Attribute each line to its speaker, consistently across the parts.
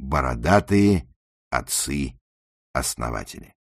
Speaker 1: бородатые отцы-основатели.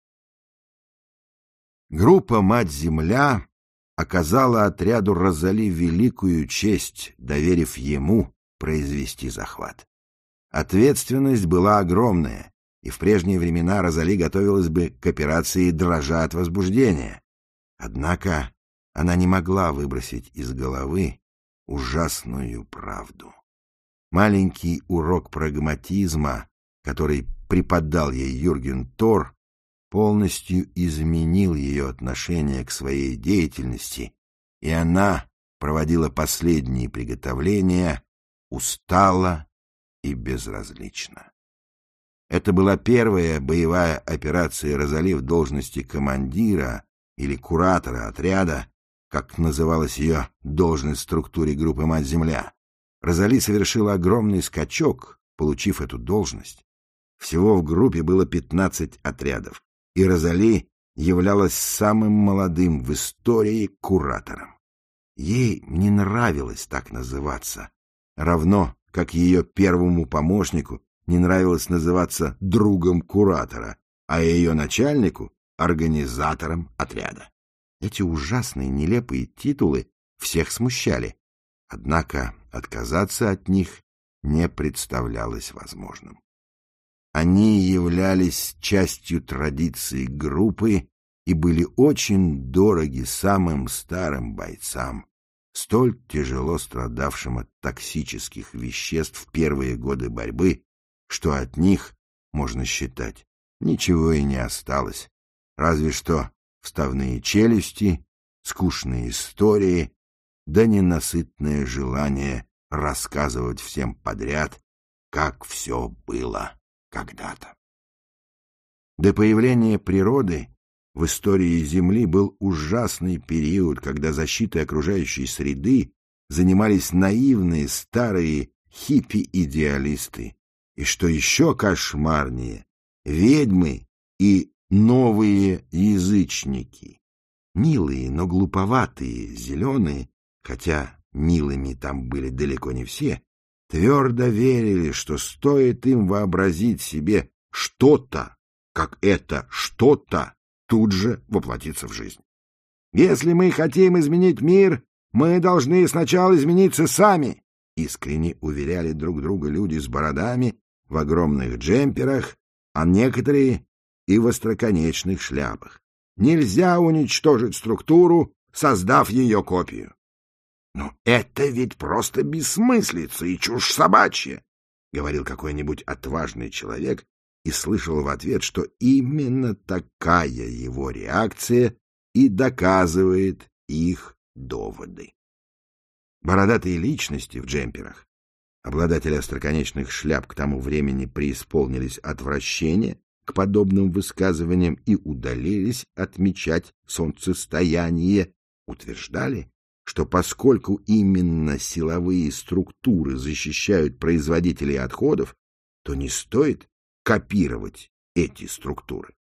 Speaker 1: Группа «Мать-Земля» оказала отряду Розали великую честь, доверив ему произвести захват. Ответственность была огромная, и в прежние времена Розали готовилась бы к операции «Дрожа от возбуждения». Однако она не могла выбросить из головы ужасную правду. Маленький урок прагматизма, который преподал ей Юрген Тор, полностью изменил ее отношение к своей деятельности, и она проводила последние приготовления устало и безразлично. Это была первая боевая операция Розали в должности командира или куратора отряда, как называлась ее должность в структуре группы «Мать-Земля». Розали совершила огромный скачок, получив эту должность. Всего в группе было 15 отрядов, и Розали являлась самым молодым в истории куратором. Ей не нравилось так называться, равно как ее первому помощнику не нравилось называться другом куратора, а ее начальнику — организатором отряда. Эти ужасные нелепые титулы всех смущали, однако отказаться от них не представлялось возможным. Они являлись частью традиции группы и были очень дороги самым старым бойцам, столь тяжело страдавшим от токсических веществ в первые годы борьбы, что от них, можно считать, ничего и не осталось, разве что вставные челюсти, скучные истории, да ненасытное желание рассказывать всем подряд, как все было когда-то. До появления природы в истории Земли был ужасный период, когда защитой окружающей среды занимались наивные старые хиппи-идеалисты, и, что еще кошмарнее, ведьмы и новые язычники. Милые, но глуповатые зеленые, хотя милыми там были далеко не все, твердо верили, что стоит им вообразить себе что-то, как это что-то тут же воплотится в жизнь. «Если мы хотим изменить мир, мы должны сначала измениться сами», искренне уверяли друг друга люди с бородами в огромных джемперах, а некоторые и в остроконечных шляпах. Нельзя уничтожить структуру, создав ее копию. «Но это ведь просто бессмыслица и чушь собачья», — говорил какой-нибудь отважный человек и слышал в ответ, что именно такая его реакция и доказывает их доводы. Бородатые личности в джемперах, обладатели остроконечных шляп, к тому времени преисполнились отвращения к подобным высказываниям и удалились отмечать солнцестояние, утверждали, что поскольку именно силовые структуры защищают производителей отходов, то не стоит копировать эти структуры.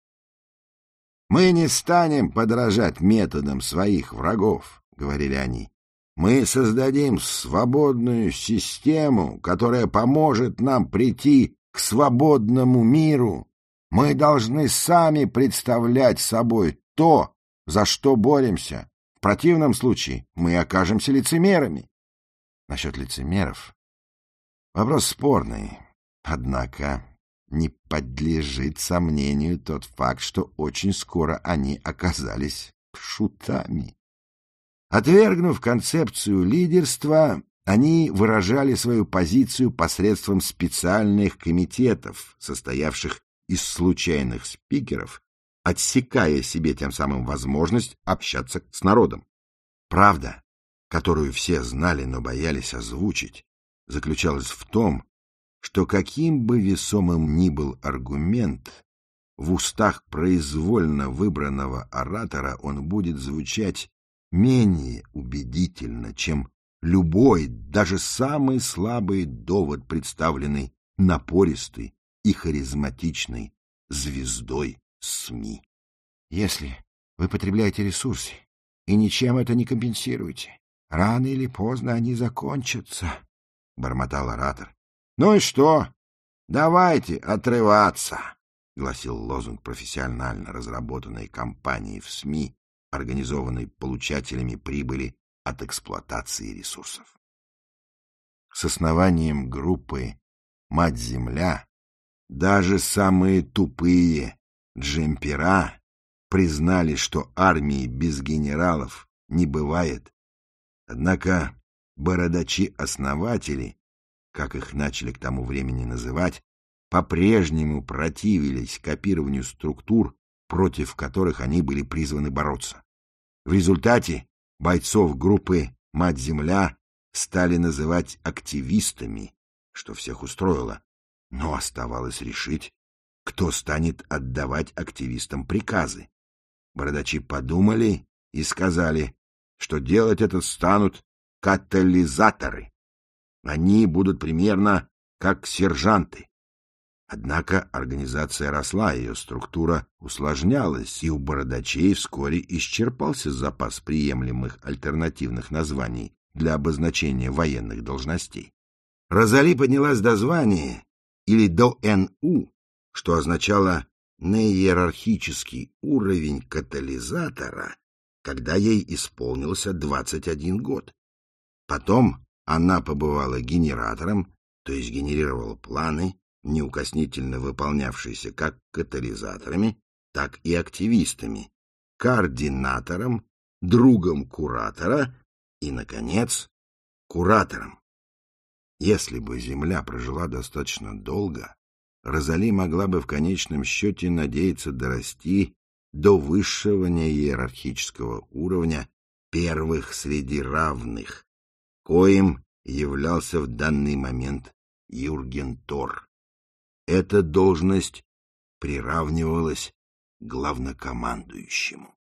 Speaker 1: «Мы не станем подражать методам своих врагов», — говорили они. «Мы создадим свободную систему, которая поможет нам прийти к свободному миру. Мы должны сами представлять собой то, за что боремся. В противном случае мы окажемся лицемерами». Насчет лицемеров вопрос спорный, однако не подлежит сомнению тот факт, что очень скоро они оказались шутами. Отвергнув концепцию лидерства, они выражали свою позицию посредством специальных комитетов, состоявших из случайных спикеров, отсекая себе тем самым возможность общаться с народом. Правда, которую все знали, но боялись озвучить, заключалась в том, что каким бы весомым ни был аргумент, в устах произвольно выбранного оратора он будет звучать менее убедительно, чем любой, даже самый слабый довод, представленный напористой и харизматичной звездой СМИ. «Если вы потребляете ресурсы и ничем это не компенсируете, рано или поздно они закончатся», — бормотал оратор. «Ну и что? «Давайте отрываться», — гласил лозунг профессионально разработанной кампании в СМИ, организованной получателями прибыли от эксплуатации ресурсов. С основанием группы «Мать-Земля» даже самые тупые джемпера признали, что армии без генералов не бывает. Однако бородачи-основатели, как их начали к тому времени называть, по-прежнему противились копированию структур, против которых они были призваны бороться. В результате бойцов группы «Мать-Земля» стали называть активистами, что всех устроило, но оставалось решить, кто станет отдавать активистам приказы. Бородачи подумали и сказали, что делать это станут катализаторы. Они будут примерно как сержанты. Однако организация росла, ее структура усложнялась, и у бородачей вскоре исчерпался запас приемлемых альтернативных названий для обозначения военных должностей. Розали поднялась до звания, или до НУ, что означало неиерархический уровень катализатора, когда ей исполнился 21 год. Потом она побывала генератором, то есть генерировала планы, неукоснительно выполнявшиеся как катализаторами, так и активистами, координатором, другом куратора и, наконец, куратором. Если бы Земля прожила достаточно долго, Розали могла бы в конечном счете надеяться дорасти до высшего неиерархического уровня первых среди равных, коим являлся в данный момент Юрген Тор. Эта должность приравнивалась к главнокомандующему.